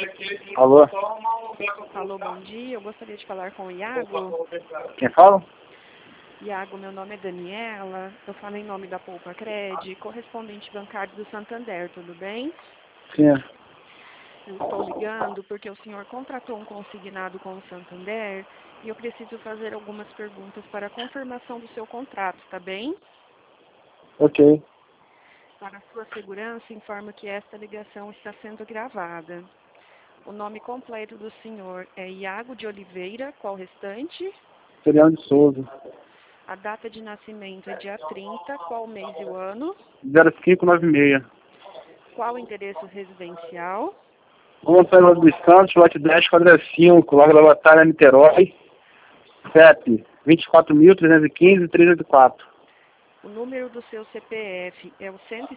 Alô? Alô, bom dia. Eu gostaria de falar com o Iago. Quem fala? Iago, meu nome é Daniela. Eu falo em nome da Poupa Cred, correspondente bancário do Santander, tudo bem? Sim. Eu estou ligando porque o senhor contratou um consignado com o Santander e eu preciso fazer algumas perguntas para a confirmação do seu contrato, tá bem? Ok. Para a sua segurança, informo que esta ligação está sendo gravada. O nome completo do senhor é Iago de Oliveira, qual restante? Seriano de Souza. A data de nascimento é dia 30, qual mês e o ano? 0596. Qual o endereço residencial? Rua Pedro dos Santos, lote 10, quadra 5, Largo da Batalha, Niterói. CEP 24.315-384. O número do seu CPF é o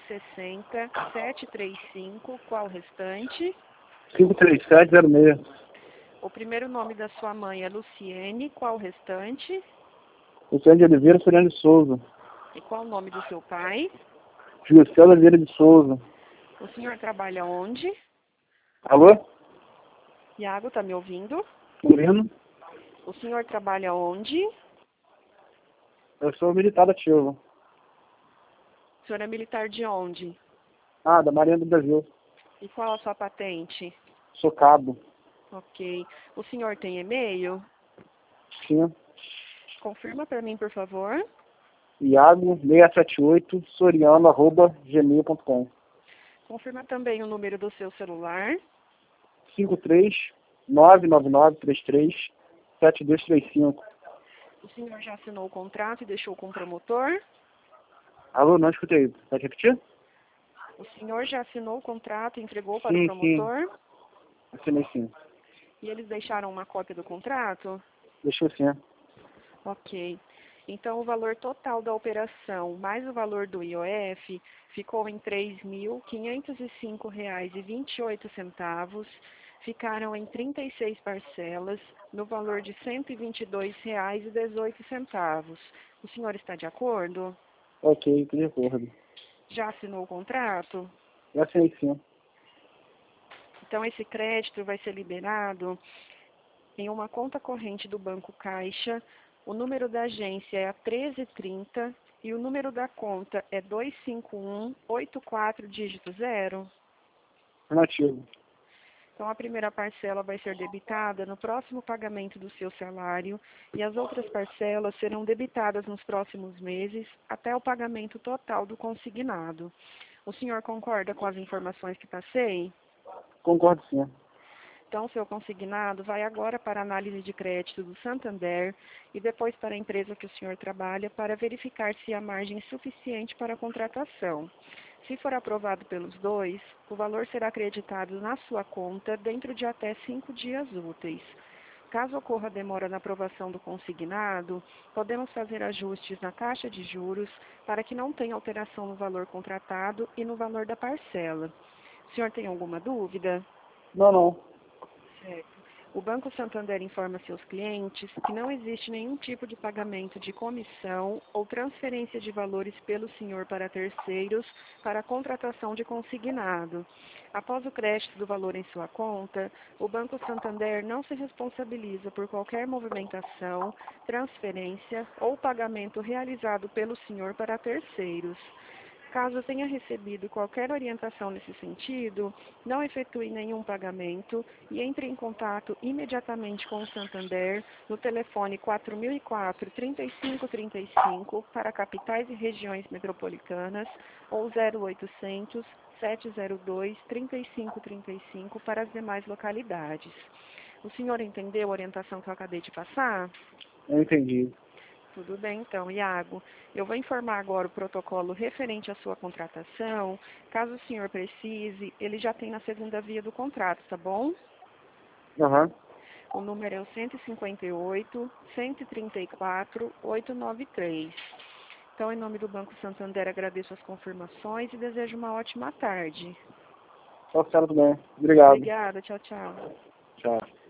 160-735, qual restante? 53706. O primeiro nome da sua mãe é Luciene, qual restante? Luciano de Oliveira, Seriano de Souza. E qual o nome do seu pai? José Oliveira de Souza. O senhor trabalha onde? Alô? Iago, tá me ouvindo? Murino? O senhor trabalha onde? Eu sou militar ativo. O senhor é militar de onde? Ah, da Marinha do Brasil. E qual a sua patente? Sou cabo. Ok. O senhor tem e-mail? Sim. Confirma para mim, por favor. Iago 678 soriano@gmail.com. Confirma também o número do seu celular. 53-99933-7235. O senhor já assinou o contrato e deixou com o promotor? Alô, não escutei. Pode repetir? O senhor já assinou o contrato e entregou para o Sim. promotor? Assinei sim. E eles deixaram uma cópia do contrato? Deixou sim. Ok. Então, o valor total da operação, mais o valor do IOF, ficou em R$ 3.505,28. Ficaram em 36 parcelas, no valor de R$ 122,18. O senhor está de acordo? Ok, estou de acordo. Já assinou o contrato? Já assinei sim. Então, esse crédito vai ser liberado em uma conta corrente do Banco Caixa. O número da agência é a 1330 e o número da conta é 25184 dígito 0. Afirmativo. Então, a primeira parcela vai ser debitada no próximo pagamento do seu salário e as outras parcelas serão debitadas nos próximos meses até o pagamento total do consignado. O senhor concorda com as informações que passei? Concordo sim. Então, o seu consignado vai agora para a análise de crédito do Santander e depois para a empresa que o senhor trabalha para verificar se há margem suficiente para a contratação. Se for aprovado pelos dois, o valor será acreditado na sua conta dentro de até 5 dias úteis. Caso ocorra demora na aprovação do consignado, podemos fazer ajustes na taxa de juros para que não tenha alteração no valor contratado e no valor da parcela. O senhor tem alguma dúvida? Não. Certo. O Banco Santander informa seus clientes que não existe nenhum tipo de pagamento de comissão ou transferência de valores pelo senhor para terceiros para a contratação de consignado. Após o crédito do valor em sua conta, o Banco Santander não se responsabiliza por qualquer movimentação, transferência ou pagamento realizado pelo senhor para terceiros. Caso tenha recebido qualquer orientação nesse sentido, não efetue nenhum pagamento e entre em contato imediatamente com o Santander no telefone 4004-3535 para capitais e regiões metropolitanas ou 0800 702 3535 para as demais localidades. O senhor entendeu a orientação que eu acabei de passar? Eu entendi. Tudo bem, então, Iago. Eu vou informar agora o protocolo referente à sua contratação. Caso o senhor precise, ele já tem na segunda via do contrato, tá bom? Aham. O número é o 158-134-893. Então, em nome do Banco Santander, agradeço as confirmações e desejo uma ótima tarde. Tá certo bem. Obrigado. Obrigada, tchau, tchau. Tchau.